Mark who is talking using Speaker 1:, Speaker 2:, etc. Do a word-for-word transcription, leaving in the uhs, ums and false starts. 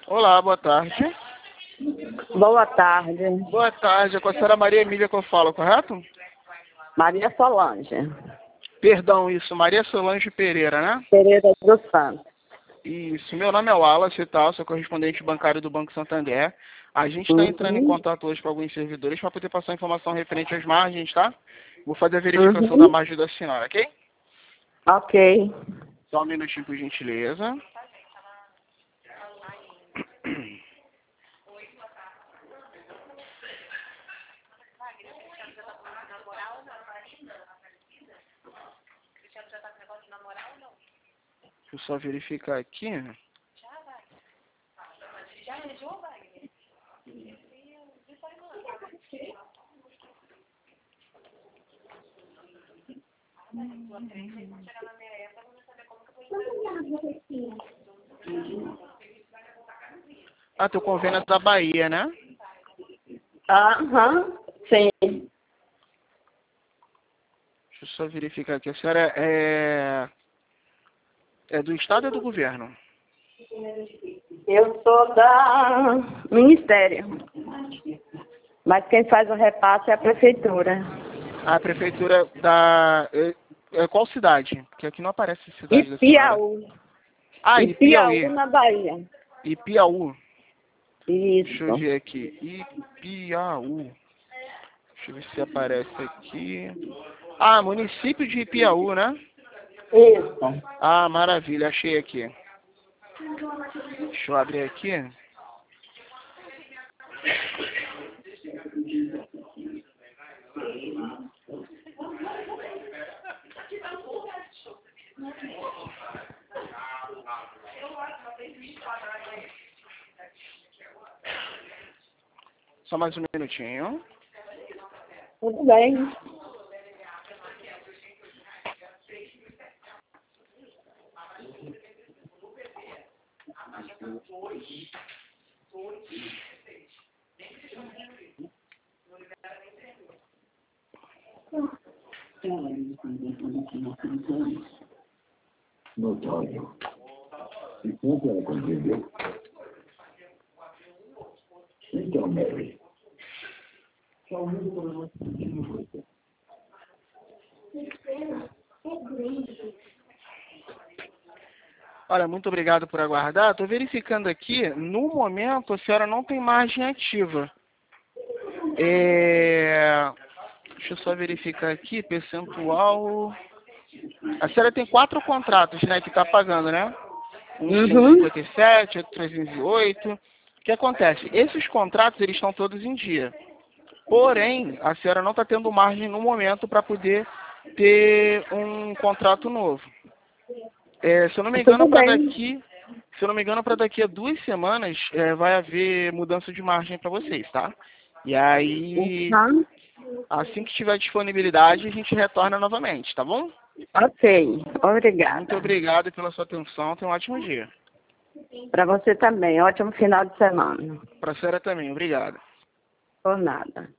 Speaker 1: Olá, boa tarde.
Speaker 2: Boa tarde.
Speaker 1: Boa tarde, é com a senhora Maria Emília que eu falo, correto?
Speaker 2: Maria Solange.
Speaker 1: Perdão, isso, Maria Solange Pereira, né?
Speaker 2: Pereira dos Santos.
Speaker 1: Isso, meu nome é Wallace e tal, sou correspondente bancário do Banco Santander. A gente está
Speaker 2: Uhum.
Speaker 1: entrando em contato hoje com alguns servidores para poder passar informação referente às margens, tá? Vou fazer a verificação
Speaker 2: Uhum.
Speaker 1: da margem da senhora, ok?
Speaker 2: Ok.
Speaker 1: Só um minutinho, por gentileza. Deixa eu só verificar aqui. Ah, teu convênio é da Bahia, né?
Speaker 2: Aham, sim.
Speaker 1: Deixa eu só verificar aqui. A senhora é, é do Estado ou do governo?
Speaker 2: Eu sou da Ministério. Mas quem faz o repasse é a Prefeitura.
Speaker 1: A prefeitura da... É, é qual cidade? Porque aqui não aparece a cidade da senhora.
Speaker 2: Ipiaú.
Speaker 1: Ah,
Speaker 2: Ipiaú,
Speaker 1: Ipiauí.
Speaker 2: na Bahia.
Speaker 1: Ipiaú. Deixa eu
Speaker 2: Isso.
Speaker 1: ver aqui. Ipiaú. Deixa eu ver se aparece aqui. Ah, município de Ipiaú, né?
Speaker 2: Isso.
Speaker 1: Ah, maravilha. Achei aqui. Deixa eu abrir aqui. Só mais um minutinho.
Speaker 2: Tudo bem.
Speaker 3: Notório. Enquanto ela compreendeu. Então, Mary.
Speaker 1: Olha, muito obrigado por aguardar. Estou verificando aqui. No momento, a senhora não tem margem ativa. É... Deixa eu só verificar aqui. Percentual... A senhora tem quatro contratos, né, que está pagando, né? Um
Speaker 2: Uhum.
Speaker 1: cento e cinquenta e sete, outro trezentos e oito. O que acontece? Esses contratos, eles estão todos em dia. Porém, a senhora não está tendo margem no momento para poder ter um contrato novo. É, se eu não me engano,
Speaker 2: Tudo
Speaker 1: para
Speaker 2: bem.
Speaker 1: daqui, se eu não me engano, para daqui a duas semanas é, vai haver mudança de margem para vocês, tá? E aí,
Speaker 2: Uhum.
Speaker 1: assim que tiver disponibilidade, a gente retorna novamente, tá bom?
Speaker 2: Ok.
Speaker 1: Muito
Speaker 2: Obrigada.
Speaker 1: obrigado pela sua atenção. Tenha um ótimo dia.
Speaker 2: Para você também. Ótimo final de semana.
Speaker 1: Para a senhora também. Obrigado.
Speaker 2: Por nada.